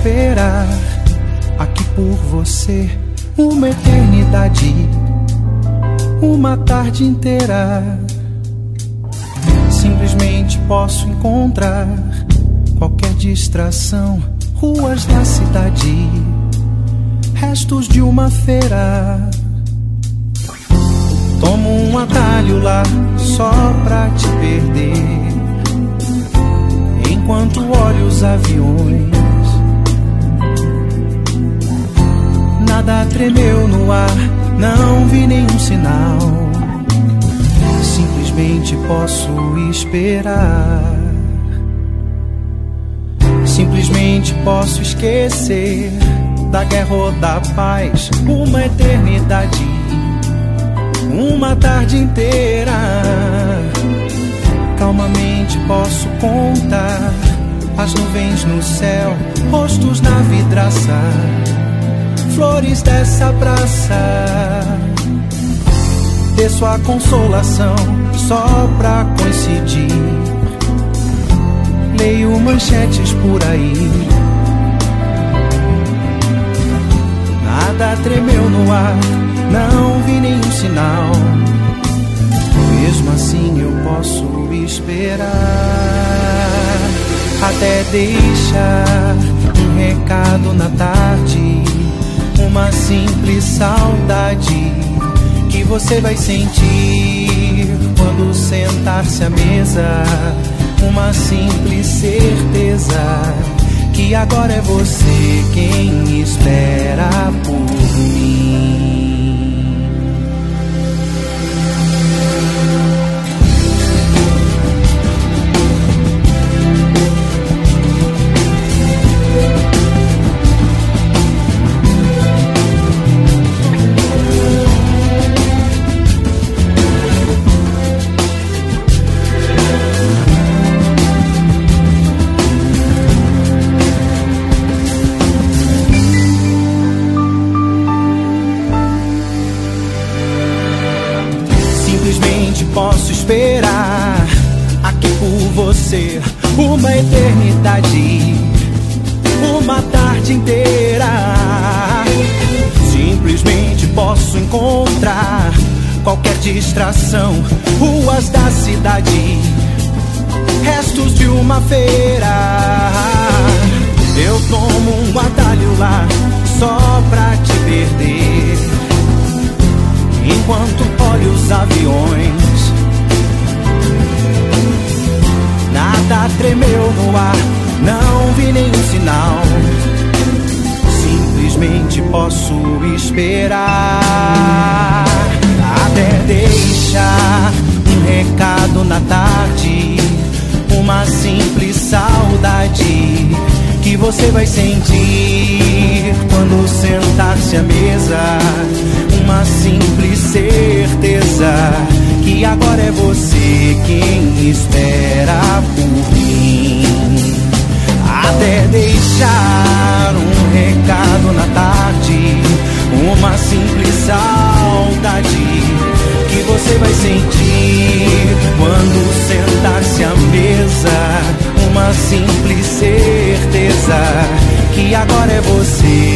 esperar aqui por você uma eternidade, uma tarde inteira. Simplesmente posso encontrar qualquer distração, ruas da cidade, restos de uma feira. Tomo um atalho lá só pra te perder, enquanto olho os aviões. Nada tremeu no ar, não vi nenhum sinal. Simplesmente posso esperar. Simplesmente posso esquecer da guerra ou da paz, uma eternidade, uma tarde inteira. Calmamente posso contar as nuvens no céu, rostos na vidraça, flores dessa praça. Desço a consolação só pra coincidir, leio manchetes por aí. Nada tremeu no ar, não vi nenhum sinal. Mesmo assim eu posso esperar, até deixar um recado na tarde, uma simples saudade que você vai sentir quando sentar-se à mesa. Uma simples certeza que agora é você quem espera por mim. Posso esperar aqui por você uma eternidade, uma tarde inteira. Simplesmente posso encontrar qualquer distração, ruas da cidade, restos de uma feira. Eu tomo um atalho lá só pra te perder, enquanto olho os aviões. Nada tremeu no ar, não vi nenhum sinal. Simplesmente posso esperar, até deixar um recado na tarde, uma simples saudade que você vai sentir quando sentar-se à mesa. Uma simples certeza que agora é você quem espera por mim. Até deixar um recado na tarde, uma simples saudade que você vai sentir quando sentar-se à mesa. Uma simples certeza que agora é você